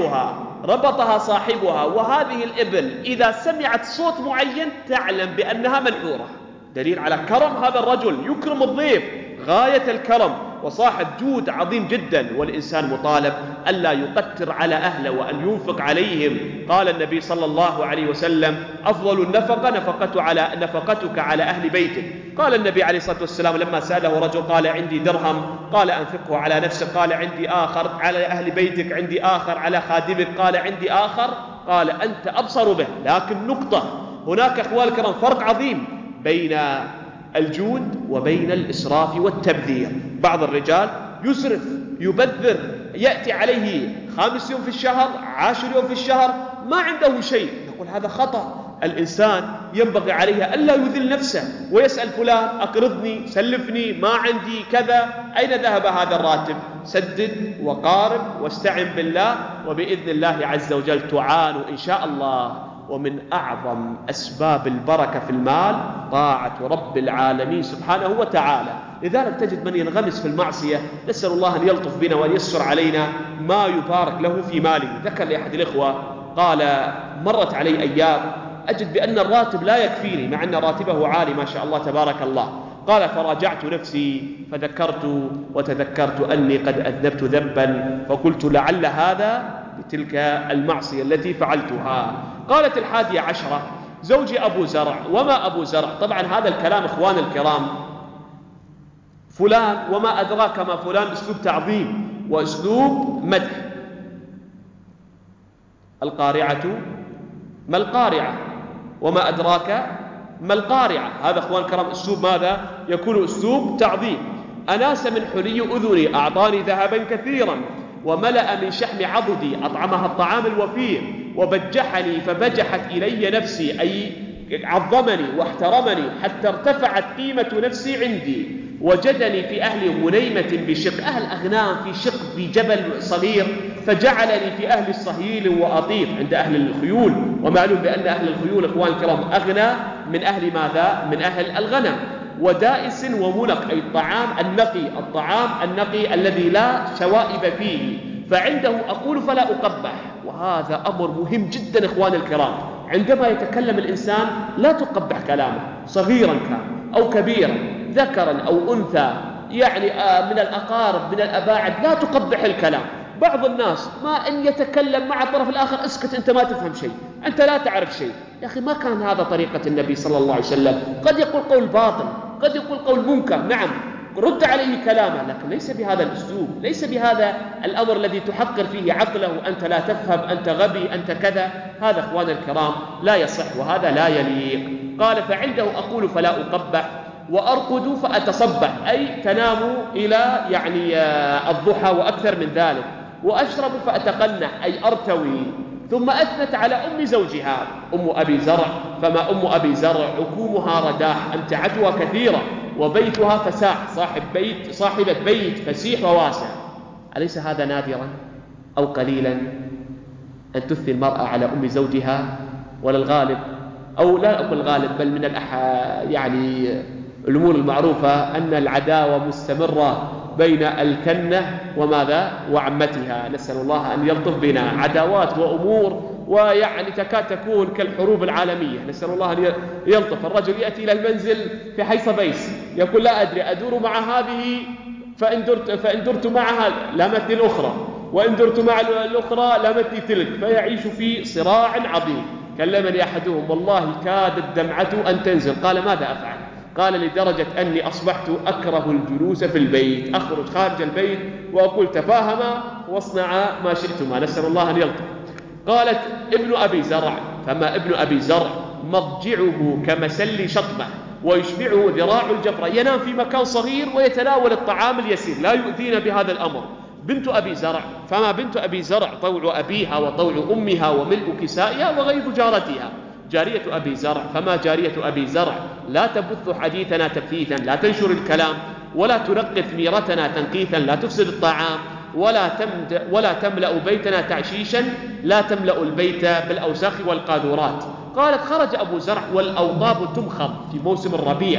صاحبها. وهذه الإبل إذا سمعت صوت معين تعلم بأنها منحورة، دليل على كرم هذا الرجل، يكرم الضيف غاية الكرم وصاحب جود عظيم جدا. والإنسان مطالب ألا يقتر على أهله وأن ينفق عليهم. قال النبي صلى الله عليه وسلم: أفضل النفقة نفقتك على أهل بيتك. قال النبي عليه الصلاة والسلام لما سأله رجل قال: عندي درهم، قال: أنفقه على نفسك، قال: عندي آخر على أهل بيتك، عندي آخر على خادمك، قال: عندي آخر، قال: أنت أبصر به. لكن نقطة، هناك أخوان الكرام فرق عظيم بين الجود وبين الإسراف والتبذير. بعض الرجال يسرف يبذر، يأتي عليه 5 يوم في الشهر 10 يوم في الشهر ما عنده شيء، نقول هذا خطأ. الإنسان ينبغي عليه ألا يذل نفسه ويسأل فلان: أقرضني، سلفني، ما عندي كذا، أين ذهب هذا الراتب؟ سدد وقارب واستعن بالله، وبإذن الله عز وجل تعان إن شاء الله. ومن أعظم أسباب البركة في المال طاعة رب العالمين سبحانه وتعالى. لذلك تجد من ينغمس في المعصية، نسأل الله أن يلطف بنا وأن يسر علينا ما يبارك له في ماله. ذكر لأحد الإخوة قال: مرت علي أيام أجد بأن الراتب لا يكفيني، مع أن راتبه عالي ما شاء الله تبارك الله. قال: فراجعت نفسي وتذكرت أني قد أذنبت ذنبا، فقلت لعل هذا بتلك المعصية التي فعلتها. قالت 11: زوجي أبو زرع. وما أبو زرع؟ طبعا هذا الكلام إخوان الكرام فلان وما أدراك ما فلان أسلوب تعظيم وأسلوب مدح. القارعة ما القارعة؟ وما أدراك ما القارعة؟ هذا إخوان الكرام أسلوب ماذا؟ يكون أسلوب تعظيم. أناس من حلي أذني، أعطاني ذهبا كثيرا، وملأ من شحم عضدي، أطعمها الطعام الوفير، وبجحني فبجحت إلي نفسي، أي عظمني واحترمني حتى ارتفعت قيمة نفسي عندي. وجدني في أهل غنيمة بشق، أهل أغنام في شق بجبل صغير، فجعلني في أهل صهيل وأطيف، عند أهل الخيول. ومعلوم بأن أهل الخيول إخوان الكرام أغنى من أهل ماذا؟ من أهل الغنم. ودائس وملق، أي الطعام النقي الذي لا شوائب فيه، فعنده أقول فلا أقبح. وهذا أمر مهم جدا إخوان الكرام، عندما يتكلم الإنسان لا تقبح كلامه، صغيرا كان أو كبيرا، ذكرا أو أنثى، يعني من الأقارب من الأباعد، لا تقبح الكلام، بعض الناس ما إن يتكلم مع الطرف الآخر اسكت أنت ما تفهم شيء، أنت لا تعرف شيء. يا أخي ما كان هذا طريقة النبي صلى الله عليه وسلم. قد يقول قول باطل، قد يقول قول منكر، نعم رد عليه كلامه، لكن ليس بهذا الأسلوب، ليس بهذا الأمر الذي تحقر فيه عقله، أنت لا تفهم، أنت غبي، أنت كذا. هذا أخوان الكرام لا يصح وهذا لا يليق. قال فعنده أقول فلا أقبح وأرقد فأتصبح، أي تنام إلى الضحى وأكثر من ذلك، وأشرب فأتقنع أي أرتوي. ثم أثنت على أم زوجها أم أبي زرع، فما أم أبي زرع عكومها رداح، أمتعتها كثيرة وبيتها فساح، صاحبة بيت فسيح وواسع. أليس هذا نادرا أو قليلا أن تثني المرأة على أم زوجها؟ ولا الغالب، أو لا أقول الغالب، بل من الأمور المعروفة أن العداوة مستمرة بين الكنة وماذا وعمتها. نسأل الله أن يلطف بنا، عداوات وأمور تكاد تكون كالحروب العالمية، نسأل الله أن يلطف. الرجل يأتي إلى المنزل في حيص بيس يقول لا أدري أدور مع هذه فإن درت معها لامتني الأخرى، وإن درت مع الأخرى لامتني تلك، فيعيش في صراع عظيم. كلمني أحدهم والله كادت دمعته أن تنزل، قال ماذا أفعل؟ قال لدرجة أني أصبحت أكره الجلوس في البيت، أخرج خارج البيت وأقول تفاهما واصنعا ما شئتما، نسأل الله أن يلطف. قالت ابن أبي زرع، فما ابن أبي زرع مضجعه كمسل شطبة ويشبعه ذراع الجفرة، ينام في مكان صغير ويتناول الطعام اليسير، لا يؤذينا بهذا الأمر. بنت أبي زرع، فما بنت أبي زرع طوع أبيها وطوع أمها وملء كسائها وغيظ جارتها. جارية أبي زرع، فما جارية أبي زرع لا تبث حديثنا تبثيثا، لا تنشر الكلام، ولا تنقث ميرتنا تنقيثا، لا تفسد الطعام، ولا تملأ بيتنا تعشيشا، لا تملأ البيت بالأوساخ والقاذورات. قالت خرج أبو زرع والأوضاب تمخض في موسم الربيع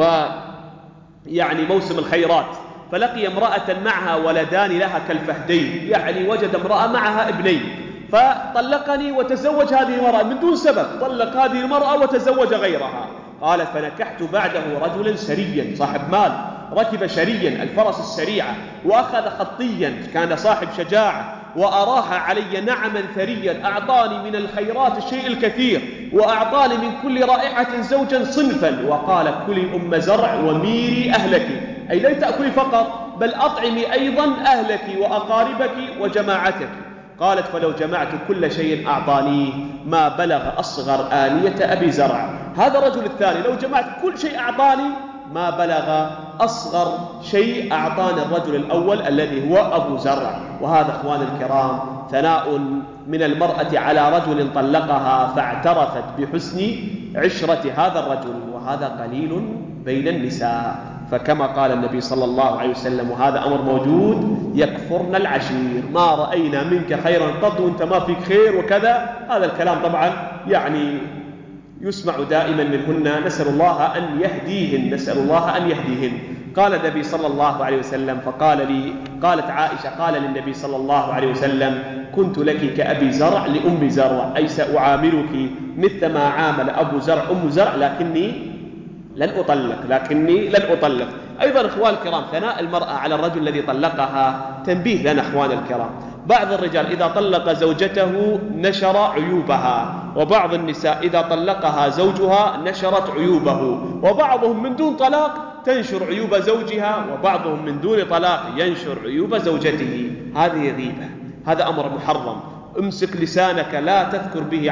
موسم الخيرات، فلقي امرأة معها ولدان لها كالفهدين، وجد امرأة معها ابنين، فطلقني وتزوج هذه المرأة من دون سبب، طلق هذه المرأة وتزوج غيرها. قالت فنكحت بعده رجلا سريا صاحب مال، ركب شريا الفرس السريعة، وأخذ خطيا كان صاحب شجاعة، وأراح علي نعما ثريا، أعطاني من الخيرات الشيء الكثير، وأعطاني من كل رائحة زوجا صنفا، وقال كلي أم زرع وميري أهلك، أي لا تأكلي فقط بل أطعمي أيضا أهلك وأقاربك وجماعتك. قالت فلو جمعت كل شيء أعطانيه ما بلغ أصغر آنية أبي زرع. هذا الرجل الثاني لو جمعت كل شيء أعطاني ما بلغ أصغر شيء أعطاني الرجل الأول الذي هو أبو زرع. وهذا أخوان الكرام ثناء من المرأة على رجل طلقها فاعترفت بحسن عشرة هذا الرجل، وهذا قليل بين النساء. فكما قال النبي صلى الله عليه وسلم وهذا أمر موجود: يكفرن العشير، ما رأينا منك خيرا قط وانت ما فيك خير وكذا. هذا الكلام طبعا يسمع دائما منهن، نسأل الله أن يهديهن، نسأل الله أن يهديهن. قال النبي صلى الله عليه وسلم قالت عائشة قال للنبي صلى الله عليه وسلم: كنت لك كأبي زرع لأم زرع، أي سأعاملك مثل ما عامل أبو زرع أم زرع، لكني لن أطلق. أيضا أخوان الكرام ثناء المرأة على الرجل الذي طلقها تنبيه لنا أخوان الكرام. بعض الرجال إذا طلق زوجته نشر عيوبها، وبعض النساء إذا طلقها زوجها نشرت عيوبه، وبعضهم من دون طلاق تنشر عيوب زوجها، وبعضهم من دون طلاق ينشر عيوب زوجته. هذه غيبة، هذا أمر محرم. امسك لسانك، لا تذكر به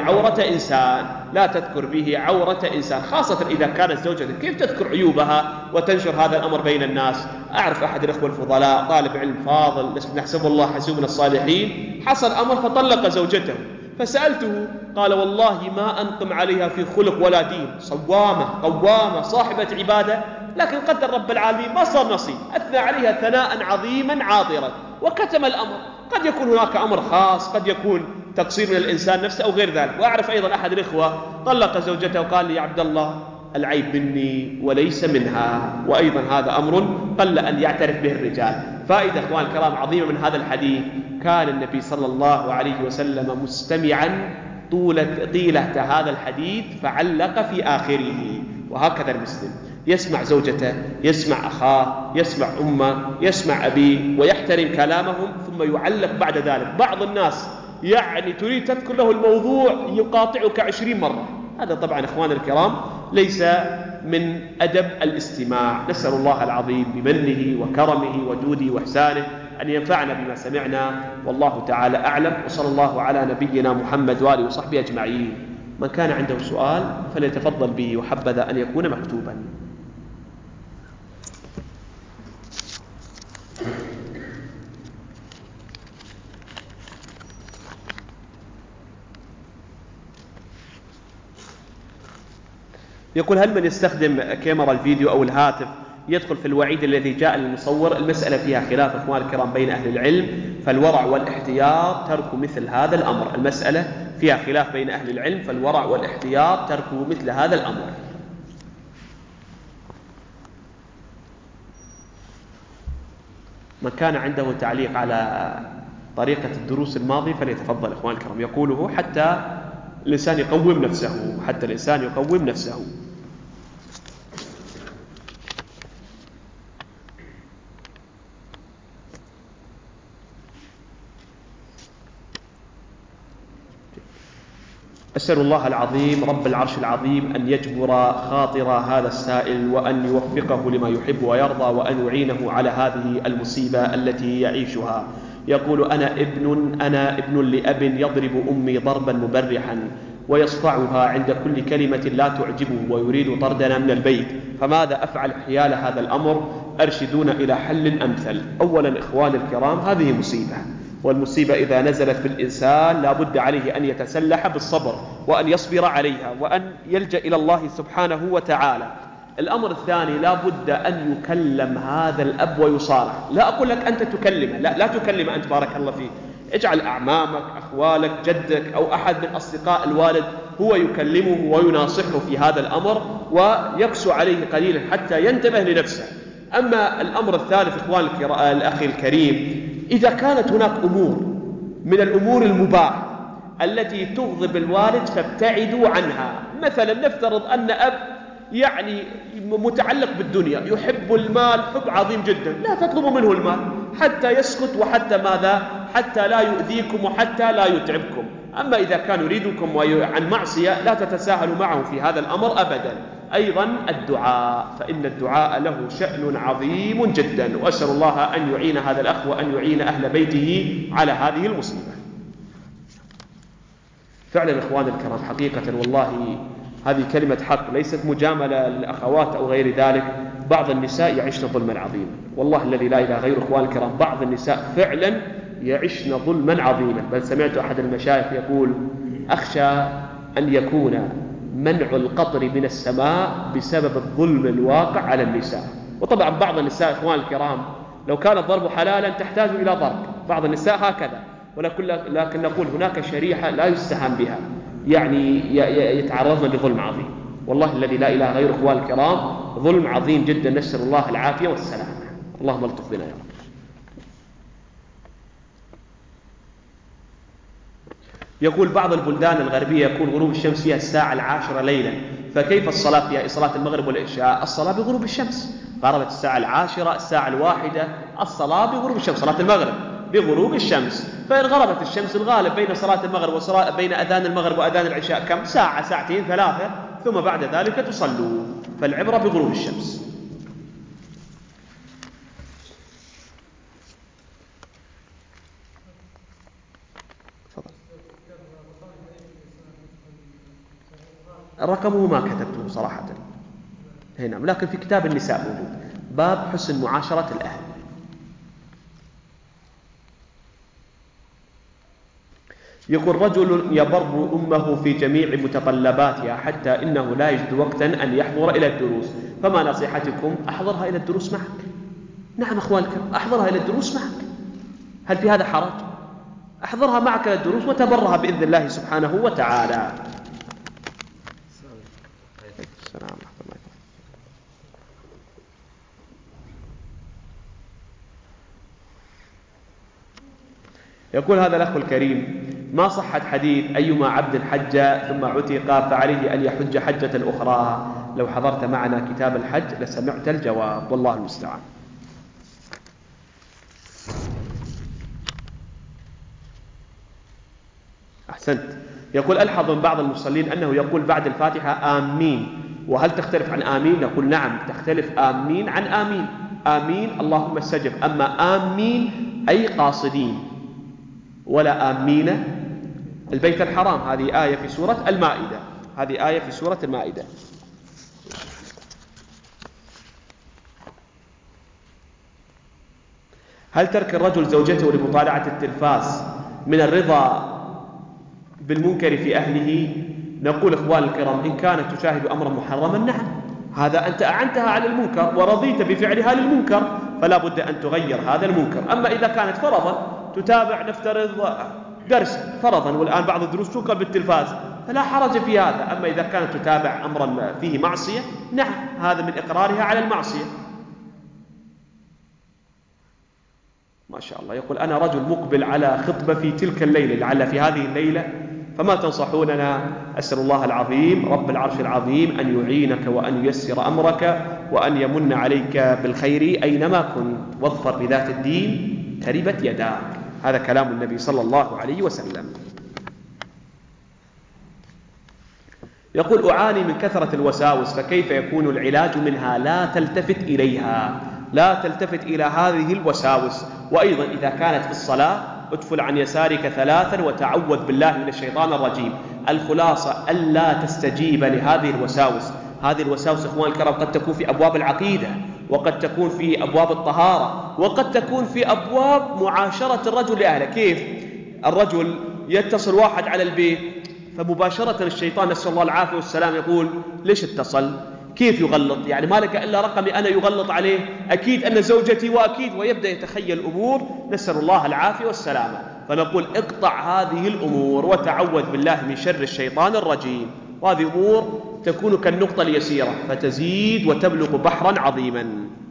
عورة إنسان، خاصة إذا كانت زوجتك، كيف تذكر عيوبها وتنشر هذا الأمر بين الناس؟ أعرف أحد الأخوة الفضلاء طالب علم فاضل نحسب الله حسبنا الصالحين، حصل أمر فطلق زوجته، فسألته قال والله ما أنقم عليها في خلق ولا دين، صوامة قوامة صاحبة عبادة، لكن قدر رب العالمين ما صار نصيب، أثنى عليها ثناء عظيما عاطرا وكتم الأمر. قد يكون هناك أمر خاص، قد يكون تقصير من الإنسان نفسه أو غير ذلك. وأعرف أيضا أحد الإخوة طلق زوجته وقال لي: يا عبد الله العيب مني وليس منها. وأيضا هذا أمر قل أن يعترف به الرجال. فائدة أخوان الكرام عظيمة من هذا الحديث: كان النبي صلى الله عليه وسلم مستمعا طيلة هذا الحديث فعلق في آخره. وهكذا المسلم يسمع زوجته، يسمع أخاه، يسمع أمه، يسمع أبيه، ويحترم كلامهم، ثم ثم يعلق بعد ذلك. بعض الناس يعني تريد تذكر له الموضوع يقاطعك 20 مرة. هذا طبعا إخوان الكرام ليس من أدب الاستماع. نسأل الله العظيم بمنه وكرمه وجوده وإحسانه أن ينفعنا بما سمعنا، والله تعالى أعلم. وصلى الله على نبينا محمد وآله وصحبه أجمعين. من كان عنده سؤال فليتفضل به، وحبذا أن يكون مكتوبا. يقول: هل من يستخدم كاميرا الفيديو أو الهاتف يدخل في الوعيد الذي جاء للمصور؟ المسألة فيها خلاف إخوان الكرام بين أهل العلم، فالورع والاحتياط ترك مثل هذا الأمر. المسألة فيها خلاف بين أهل العلم، فالورع والاحتياط ترك مثل هذا الأمر. من كان عنده تعليق على طريقة الدروس الماضية فليتفضل إخوان الكرام. يقوله حتى الإنسان يقوم نفسه، حتى الإنسان يقوم نفسه. أسأل الله العظيم رب العرش العظيم أن يجبر خاطر هذا السائل، وأن يوفقه لما يحب ويرضى، وأن يعينه على هذه المصيبة التي يعيشها. يقول: أنا ابن لأب يضرب أمي ضربا مبرحا ويصفعها عند كل كلمة لا تعجبه ويريد طردنا من البيت، فماذا أفعل حيال هذا الأمر؟ أرشدون إلى حل أمثل. أولا إخوان الكرام، هذه مصيبة، والمصيبة إذا نزلت بالإنسان لا بد عليه أن يتسلح بالصبر، وأن يصبر عليها، وأن يلجأ إلى الله سبحانه وتعالى. الأمر الثاني، لا بد أن يكلم هذا الأب ويصارح. لا أقول لك أنت تكلمه، لا تكلمه أنت، بارك الله فيك. اجعل أعمامك، أخوالك، جدك أو أحد من أصدقاء الوالد هو يكلمه ويناصحه في هذا الأمر، ويقسو عليه قليلا حتى ينتبه لنفسه. أما الأمر الثالث إخوان الأخي الكريم، إذا كانت هناك أمور من الأمور المباحة التي تغضب الوالد فابتعدوا عنها. مثلا نفترض أن أب يعني متعلق بالدنيا، يحب المال حب عظيم جدا، لا تطلبوا منه المال حتى يسكت، وحتى ماذا؟ حتى لا يؤذيكم وحتى لا يتعبكم. أما إذا كان يريدكم عن معصية لا تتساهلوا معه في هذا الأمر أبدا. أيضا الدعاء، فإن الدعاء له شأن عظيم جدا، وأسأل الله أن يعين هذا الأخ وأن يعين أهل بيته على هذه المصيبة. فعلا إخوان الكرام، حقيقة والله هذه كلمة حق، ليست مجاملة للأخوات أو غير ذلك. بعض النساء يعيشن ظلما عظيما، والله الذي لا إله غير إخوان الكرام، بعض النساء فعلا يعيشن ظلما عظيما. بل سمعت أحد المشايخ يقول: أخشى أن يكون منع القطر من السماء بسبب الظلم الواقع على النساء. وطبعا بعض النساء إخوان الكرام لو كان الضرب حلالا تحتاج إلى ضرب، بعض النساء هكذا، لكن نقول هناك شريحة لا يستهان بها، يعني يتعرضن لظلم عظيم. والله الذي لا إله غير إخوان الكرام، ظلم عظيم جدا، نسأل الله العافية والسلامة. اللهم الطف بنا يا رب. يقول: بعض البلدان الغربية يكون غروب الشمس فيها الساعة 10 ليلا، فكيف الصلاة فيها؟ صلاة المغرب والعشاء الصلاة بغروب الشمس، غربت الساعة 10 الساعة 1 الصلاة بغروب الشمس، صلاة المغرب بغروب الشمس. فإن غربت الشمس الغالب بين صلاة المغرب بين أذان المغرب وأذان العشاء كم ساعة؟ ساعتين 3، ثم بعد ذلك تصلوا، فالعبرة بغروب الشمس. رقمه ما كتبته صراحة هنا، لكن في كتاب النساء موجود، باب حسن معاشرة الأهل. يقول: رجل يبر أمه في جميع متطلباتها حتى إنه لا يجد وقتا أن يحضر إلى الدروس، فما نصيحتكم؟ أحضرها إلى الدروس معك. نعم أخوانك، أحضرها إلى الدروس معك، هل في هذا حرج؟ أحضرها معك إلى الدروس وتبرها بإذن الله سبحانه وتعالى. السلام ورحمة الله. يقول هذا الأخ الكريم: ما صحة حديث أيما عبد حج ثم عتق فعليه أن يحج حجة أخرى؟ لو حضرت معنا كتاب الحج لسمعت الجواب، والله المستعان. أحسنت. يقول ألحظ من بعض المصلين أنه يقول بعد الفاتحة آمين، وهل تختلف عن آمين؟ نقول نعم تختلف آمين عن آمين. آمين اللهم استجب، أما آمين أي قاصدين، ولا آمين البيت الحرام. هذه آية في سورة المائدة، هذه آية في سورة المائدة. هل ترك الرجل زوجته لمطالعة التلفاز من الرضا بالمنكر في أهله؟ نقول إخوان الكرام إن كانت تشاهد أمرا محرما نعم، هذا أنت أعنتها على المنكر ورضيت بفعلها للمنكر، فلا بد أن تغير هذا المنكر. أما إذا كانت فرضا تتابع نفترض درس فرضا، والآن بعض الدروس تنقل بالتلفاز، فلا حرج في هذا. أما إذا كانت تتابع أمرا فيه معصية نعم، هذا من إقرارها على المعصية. ما شاء الله. يقول أنا رجل مقبل على خطبة في تلك الليلة، لعل في هذه الليلة، فما تنصحوننا؟ أسأل الله العظيم رب العرش العظيم أن يعينك وأن ييسر أمرك وأن يمن عليك بالخير أينما كنت، واظفر بذات الدين تربت يداك. هذا كلام النبي صلى الله عليه وسلم. يقول أعاني من كثرة الوساوس، فكيف يكون العلاج منها؟ لا تلتفت إليها، لا تلتفت إلى هذه الوساوس. وأيضا إذا كانت في الصلاة ادفل عن يسارك 3 وتعوذ بالله من الشيطان الرجيم. الخلاصة ألا تستجيب لهذه الوساوس. هذه الوساوس إخوان الكرام قد تكون في أبواب العقيدة، وقد تكون في أبواب الطهارة، وقد تكون في أبواب معاشرة الرجل لأهله. كيف الرجل يتصل واحد على البيت فمباشرة الشيطان نسأل الله العافية والسلام يقول ليش اتصل؟ كيف يغلط؟ يعني ما لك إلا رقمي أنا يغلط عليه، أكيد أن زوجتي وأكيد، ويبدأ يتخيل الأمور نسأل الله العافية والسلامة. فنقول اقطع هذه الأمور وتعوذ بالله من شر الشيطان الرجيم. وهذه أمور تكون كالنقطة اليسيرة فتزيد وتبلغ بحرا عظيما.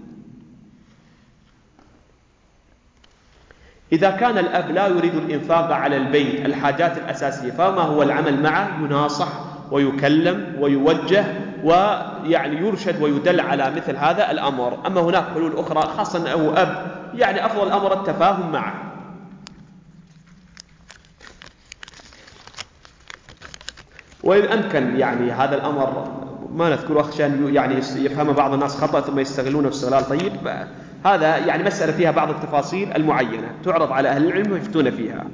إذا كان الأب لا يريد الإنفاق على البيت الحاجات الأساسية، فما هو العمل معه؟ يناصح ويكلم ويوجه ويعني يرشد ويدل على مثل هذا الأمر. أما هناك حلول أخرى خاصة أنه أب، يعني أفضل الأمر التفاهم معه. وإن أمكن يعني هذا الأمر ما نذكره عشان يعني يفهم بعض الناس خطأ ثم يستغلونه استغلال طيب، هذا يعني مسألة فيها بعض التفاصيل المعينة تعرض على أهل العلم ويفتون فيها.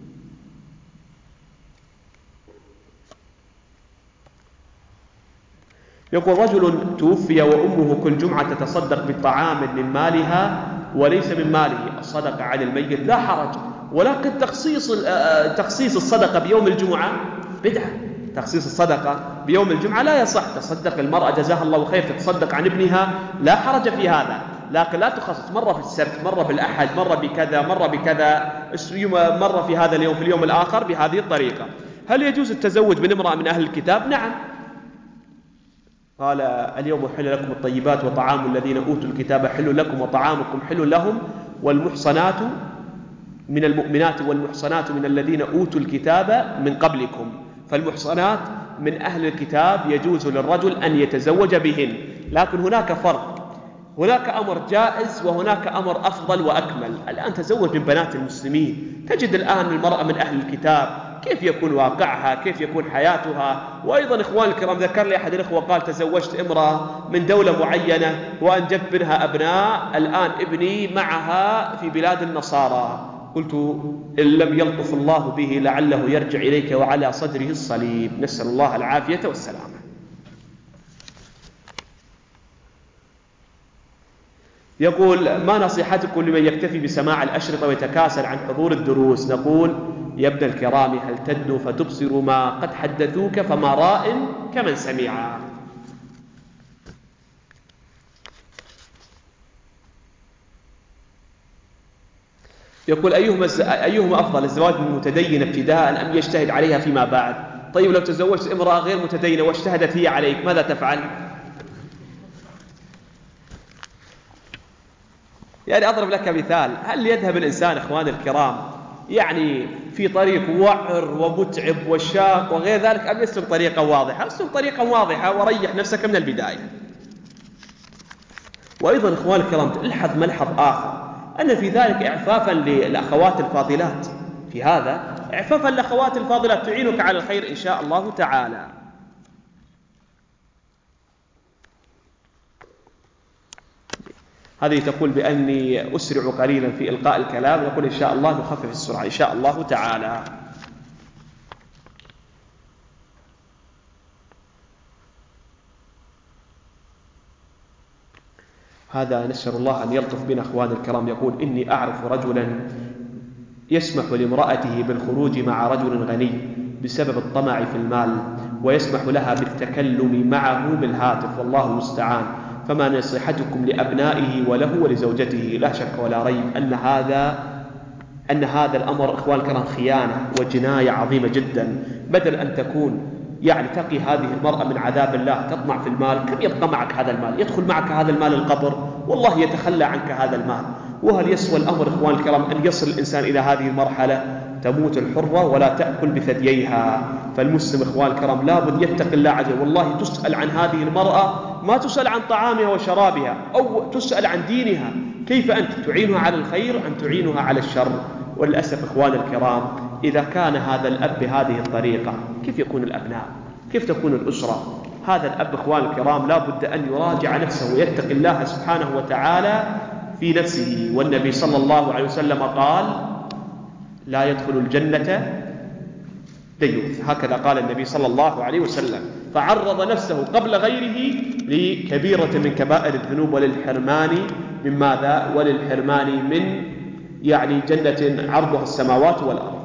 يقول رجل توفي وأمه كل جمعة تتصدق بالطعام من مالها وليس من ماله، الصدقة عن الميت لا حرج، ولكن تخصيص الصدقة بيوم الجمعة بدعة. تخصيص الصدقة بيوم الجمعة لا يصح. تصدق المرأة جزاها الله خير تتصدق عن ابنها لا حرج في هذا، لكن لا تخصص مرة في السبت، مرة بالأحد، مرة بكذا، مرة بكذا، مرة في هذا اليوم، في اليوم الآخر، بهذه الطريقة. هل يجوز التزوج من امرأة من أهل الكتاب؟ نعم. قال اليوم حل لكم الطيبات وطعام الذين أوتوا الكتاب حل لكم وطعامكم حل لهم، والمحصنات من المؤمنات والمحصنات من الذين أوتوا الكتاب من قبلكم. فالمحصنات من أهل الكتاب يجوز للرجل أن يتزوج بهن، لكن هناك فرق، هناك أمر جائز وهناك أمر أفضل وأكمل. الآن تزوج من بنات المسلمين، تجد الآن المرأة من أهل الكتاب كيف يكون واقعها، كيف يكون حياتها. وأيضا إخوان الكرام ذكر لي أحد الإخوة قال تزوجت امرأة من دولة معينة وأنجبت منها أبناء، الآن ابني معها في بلاد النصارى. قلت إن لم يلطف الله به لعله يرجع إليك وعلى صدره الصليب، نسأل الله العافية والسلامة. يقول ما نصيحتكم لمن يكتفي بسماع الأشرطة ويتكاسل عن حضور الدروس؟ نقول يا ابن الكرام هل تدنو فتبصر ما قد حدثوك، فما راء كمن سمع. يقول أيهما أفضل، الزواج من متدين ابتداء أم يجتهد عليها فيما بعد؟ طيب لو تزوجت امرأة غير متدينة واجتهدت هي عليك ماذا تفعل؟ يعني أضرب لك مثال، هل يذهب الإنسان إخوان الكرام يعني في طريق وعر ومتعب وشاق وغير ذلك، أم يسلك طريقة واضحة؟ اسلك طريقة واضحة وريح نفسك من البداية. وأيضا إخوان الكرام الحظ ملحظ آخر، أن في ذلك إعفافا للأخوات الفاضلات في هذا، فالأخوات الفاضلات تعينك على الخير إن شاء الله تعالى. هذه تقول بأني أسرع قليلا في إلقاء الكلام، يقول إن شاء الله نخفف السرعة إن شاء الله تعالى. هذا نسأل الله أن يلطف بنا أخوان الكرام، يقول إني أعرف رجلا يسمح لامرأته بالخروج مع رجل غني بسبب الطمع في المال، ويسمح لها بالتكلم معه بالهاتف، والله المستعان، فما نصيحتكم لأبنائه وله ولزوجته؟ لا شك ولا ريب أن هذا الأمر أخوان الكرام خيانة وجناية عظيمة جدا. بدل أن تكون تقي هذه المرأة من عذاب الله تطمع في المال، كم يبقى معك هذا المال؟ يدخل معك هذا المال القبر، والله يتخلى عنك هذا المال. وهل يسوى الأمر أخوان الكرام أن يصل الإنسان إلى هذه المرحلة؟ تموت الحرة ولا تأكل بثدييها. فالمسلم أخوان الكرام لابد يتقي الله عز وجل. والله تسأل عن هذه المرأة، ما تسأل عن طعامها وشرابها، أو تسأل عن دينها، كيف أنت تعينها على الخير أم تعينها على الشر؟ وللأسف إخوان الكرام إذا كان هذا الأب بهذه الطريقة، كيف يكون الأبناء؟ كيف تكون الأسرة؟ هذا الأب إخوان الكرام لا بد أن يراجع نفسه ويتقي الله سبحانه وتعالى في نفسه. والنبي صلى الله عليه وسلم قال لا يدخل الجنة ديوث، هكذا قال النبي صلى الله عليه وسلم، فعرض نفسه قبل غيره لكبيرة من كبائر الذنوب وللحرمان من ماذا؟ وللحرمان من جنة عرضها السماوات والأرض.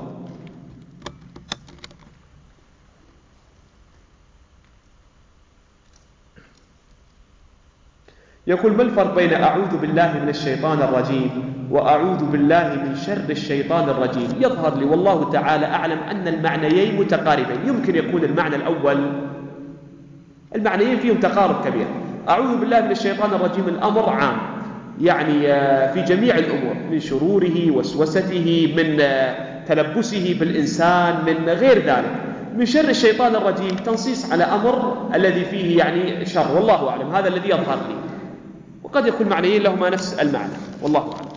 يقول ما الفرق بين أعوذ بالله من الشيطان الرجيم وأعوذ بالله من شر الشيطان الرجيم؟ يظهر لي والله تعالى أعلم أن المعنيين متقاربين. يمكن يكون المعنى الأول، المعنيين فيهم تقارب كبير. أعوذ بالله من الشيطان الرجيم الأمر عام، في جميع الأمور، من شروره، وسوسته، من تلبسه بالإنسان، من غير ذلك. من شر الشيطان الرجيم تنصيص على أمر الذي فيه شر، والله أعلم، هذا الذي يظهر لي، وقد يكون معنيين لهما نفس المعنى، والله أعلم.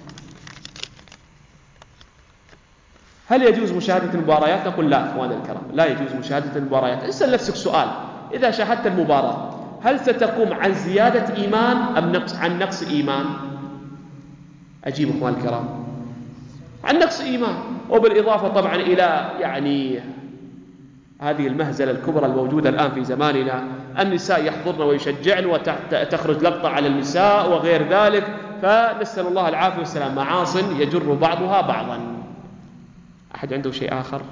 هل يجوز مشاهدة المباريات؟ نقول لا أخواننا الكرام، لا يجوز مشاهدة المباريات. اسأل نفسك سؤال: إذا شاهدت المباراة هل ستقوم عن زيادة إيمان أم عن نقص إيمان؟ أجيب أخواننا الكرام: عن نقص إيمان. وبالإضافة طبعا إلى هذه المهزلة الكبرى الموجودة الآن في زماننا، النساء يحضرن ويشجعن وتخرج لقطة على النساء وغير ذلك، فنسأل الله العافية والسلام. معاصٍ يجر بعضها بعضا. أحد عنده شيء آخر؟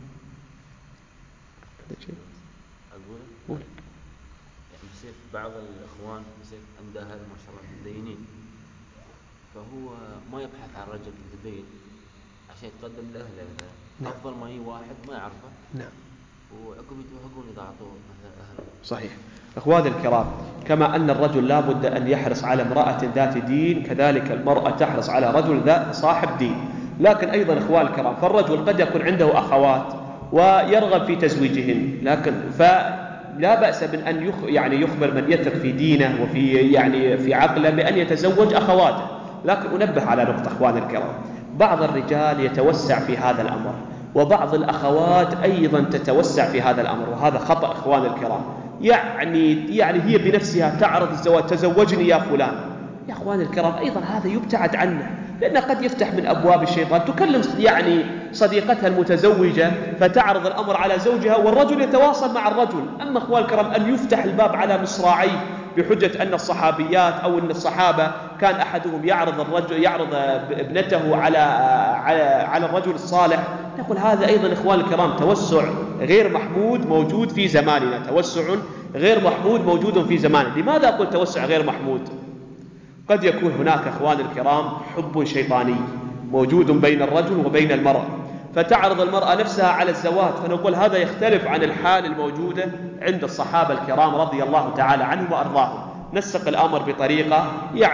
أقول بعض الإخوان عنده هذا ما شاء الله متدينين، فهو ما يبحث عن رجل متدين عشان يتقدم لأهله. نعم. أفضل ما واحد ما يعرفه. نعم. وعقب يتوهقون إذا أعطوه أهله. صحيح. أخواني الكرام، كما أن الرجل لا بد أن يحرص على امرأة ذات دين، كذلك المرأة تحرص على رجل صاحب دين. لكن أيضا أخواني الكرام، فالرجل قد يكون عنده أخوات ويرغب في تزويجهن، لكن فلا بأس من أن يخبر من يثق في دينه وفي في عقله بأن يتزوج أخواته. لكن أنبه على نقطة أخواني الكرام: بعض الرجال يتوسع في هذا الأمر، وبعض الأخوات أيضا تتوسع في هذا الأمر، وهذا خطأ أخواني الكرام. هي بنفسها تعرض الزواج: تزوجني يا فلان. يا أخواني الكرام أيضا هذا يبتعد عنه، لأنه قد يفتح من أبواب الشيطان. تكلم صديقتها المتزوجة فتعرض الأمر على زوجها، والرجل يتواصل مع الرجل. أما أخواني الكرام أن يفتح الباب على مصراعيه بحجة أن الصحابيات أو أن الصحابة كان أحدهم يعرض ابنته على الرجل الصالح، نقول هذا أيضا إخواني الكرام توسع غير محمود موجود في زماننا، توسع غير محمود موجود في زماننا. لماذا أقول توسع غير محمود؟ قد يكون هناك أخواني الكرام حب شيطاني موجود بين الرجل وبين المرأة، فتعرض المرأة نفسها على الزواج، فنقول هذا يختلف عن الحال الموجودة عند الصحابة الكرام رضي الله تعالى عنهم وأرضاهم. نسق الأمر بطريقة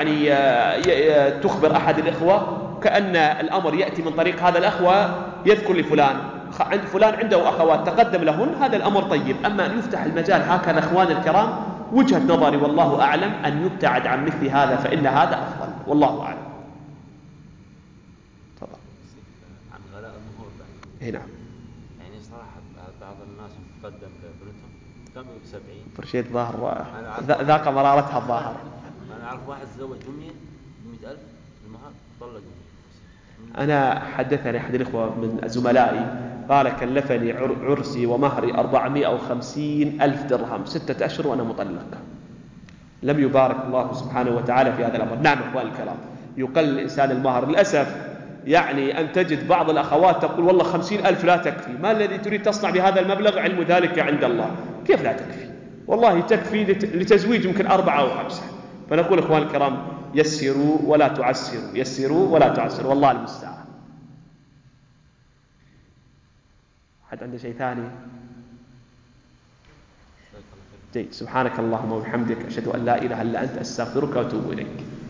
تخبر أحد الإخوة كأن الأمر يأتي من طريق هذا الأخوة، يذكر لفلان عند فلان عنده أخوات تقدم لهن، هذا الأمر طيب. أما أن يفتح المجال هكذا أخواني الكرام، وجهة نظري والله أعلم أن يبتعد عن مثل هذا، فإن هذا أفضل، والله أعلم. إيه نعم. يعني صراحة بعض الناس تقدم لبنتهم كم 70. فرشيد ظاهر ذاق مرارتها الظاهر. أنا أعرف واحد تزوج ب100,000 المهر طلق أنا حدثني أحد الإخوة من زملائي قال كلفني عرسي ومهري 450,000 درهم 6 أشهر وأنا مطلق. لم يبارك الله سبحانه وتعالى في هذا الأمر. نعم أخوان الكرام، يقل الإنسان المهر للأسف. يعني أن تجد بعض الأخوات تقول والله 50,000 لا تكفي، ما الذي تريد تصنع بهذا المبلغ؟ علم ذلك عند الله. كيف لا تكفي؟ والله تكفي لتزويج يمكن 4 أو 5. فنقول أخوان الكرام يسروا ولا تعسروا، يسروا ولا تعسروا، والله المستعان. حد عنده شيء ثاني؟ جيد. سبحانك اللهم وبحمدك، أشهد أن لا إله إلا أنت، أستغفرك وأتوب إليك.